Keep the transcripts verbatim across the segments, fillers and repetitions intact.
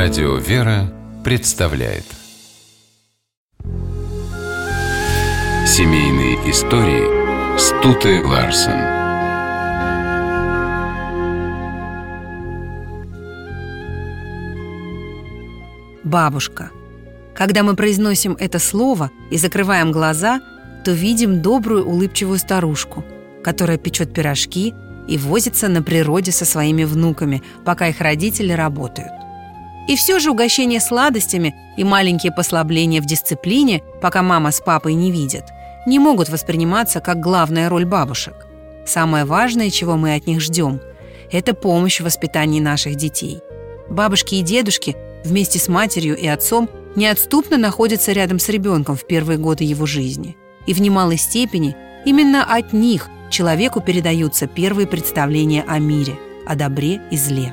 Радио «Вера» представляет Семейные истории Стуты Ларсен. Бабушка. Когда мы произносим это слово и закрываем глаза, то видим добрую улыбчивую старушку, которая печет пирожки и возится на природе со своими внуками, пока их родители работают. И все же угощение сладостями и маленькие послабления в дисциплине, пока мама с папой не видят, не могут восприниматься как главная роль бабушек. Самое важное, чего мы от них ждем, это помощь в воспитании наших детей. Бабушки и дедушки вместе с матерью и отцом неотступно находятся рядом с ребенком в первые годы его жизни. И в немалой степени именно от них человеку передаются первые представления о мире, о добре и зле.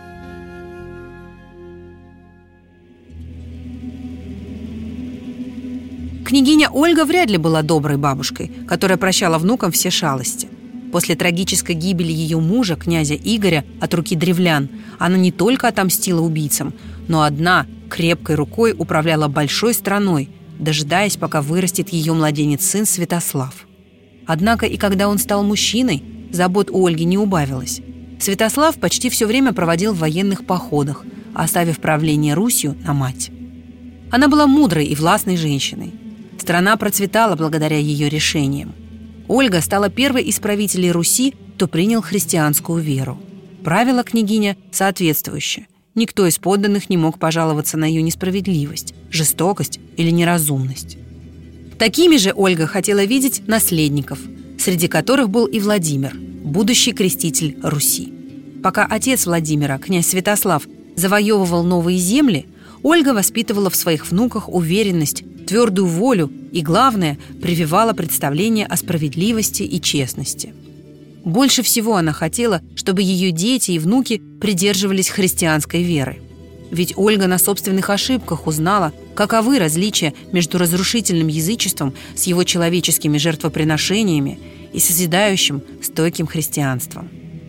Княгиня Ольга вряд ли была доброй бабушкой, которая прощала внукам все шалости. После трагической гибели ее мужа, князя Игоря, от руки древлян, она не только отомстила убийцам, но одна крепкой рукой управляла большой страной, дожидаясь, пока вырастет ее младенец-сын Святослав. Однако и когда он стал мужчиной, забот у Ольги не убавилось. Святослав почти все время проводил в военных походах, оставив правление Русью на мать. Она была мудрой и властной женщиной. Страна процветала благодаря ее решениям. Ольга стала первой из правителей Руси, кто принял христианскую веру. Правила княгиня соответствующе. Никто из подданных не мог пожаловаться на ее несправедливость, жестокость или неразумность. Такими же Ольга хотела видеть наследников, среди которых был и Владимир, будущий креститель Руси. Пока отец Владимира, князь Святослав, завоевывал новые земли, Ольга воспитывала в своих внуках уверенность, твердую волю и, главное, прививала представление о справедливости и честности. Больше всего она хотела, чтобы ее дети и внуки придерживались христианской веры. Ведь Ольга на собственных ошибках узнала, каковы различия между разрушительным язычеством с его человеческими жертвоприношениями и созидающим стойким христианством.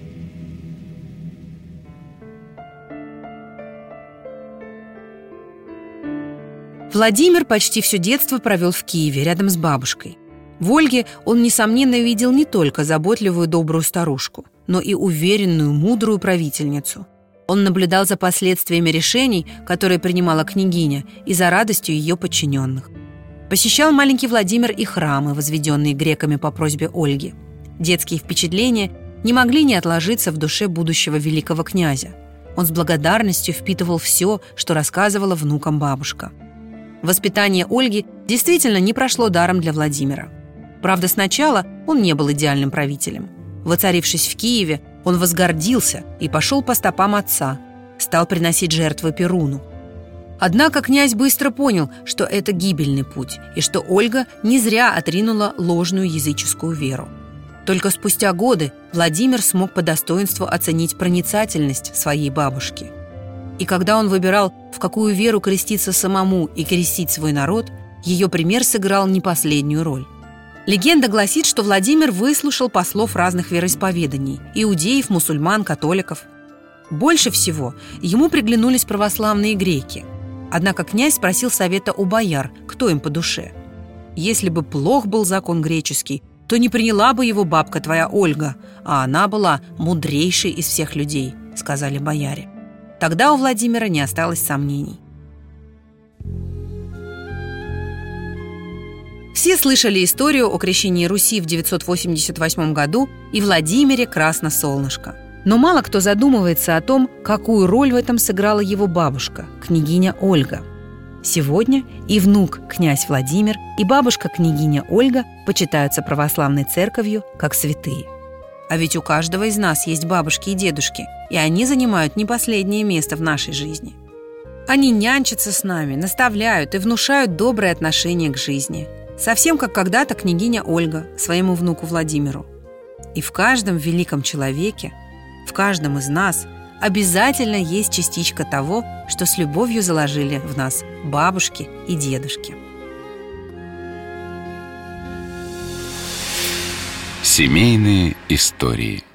Владимир почти все детство провел в Киеве, рядом с бабушкой. В Ольге он, несомненно, видел не только заботливую добрую старушку, но и уверенную, мудрую правительницу. Он наблюдал за последствиями решений, которые принимала княгиня, и за радостью ее подчиненных. Посещал маленький Владимир и храмы, возведенные греками по просьбе Ольги. Детские впечатления не могли не отложиться в душе будущего великого князя. Он с благодарностью впитывал все, что рассказывала внукам бабушка. Воспитание Ольги действительно не прошло даром для Владимира. Правда, сначала он не был идеальным правителем. Воцарившись в Киеве, он возгордился и пошел по стопам отца, стал приносить жертвы Перуну. Однако князь быстро понял, что это гибельный путь, и что Ольга не зря отринула ложную языческую веру. Только спустя годы Владимир смог по достоинству оценить проницательность своей бабушки. И когда он выбирал, в какую веру креститься самому и крестить свой народ, ее пример сыграл не последнюю роль. Легенда гласит, что Владимир выслушал послов разных вероисповеданий – иудеев, мусульман, католиков. Больше всего ему приглянулись православные греки. Однако князь спросил совета у бояр, кто им по душе. «Если бы плох был закон греческий, то не приняла бы его бабка твоя Ольга, а она была мудрейшей из всех людей», – сказали бояре. Тогда у Владимира не осталось сомнений. Все слышали историю о крещении Руси в девятьсот восемьдесят восьмом году и Владимире Красносолнышко. Но мало кто задумывается о том, какую роль в этом сыграла его бабушка, княгиня Ольга. Сегодня и внук, князь Владимир, и бабушка, княгиня Ольга, почитаются православной церковью как святые. А ведь у каждого из нас есть бабушки и дедушки, и они занимают не последнее место в нашей жизни. Они нянчатся с нами, наставляют и внушают доброе отношение к жизни. Совсем как когда-то княгиня Ольга своему внуку Владимиру. И в каждом великом человеке, в каждом из нас обязательно есть частичка того, что с любовью заложили в нас бабушки и дедушки. Семейные истории.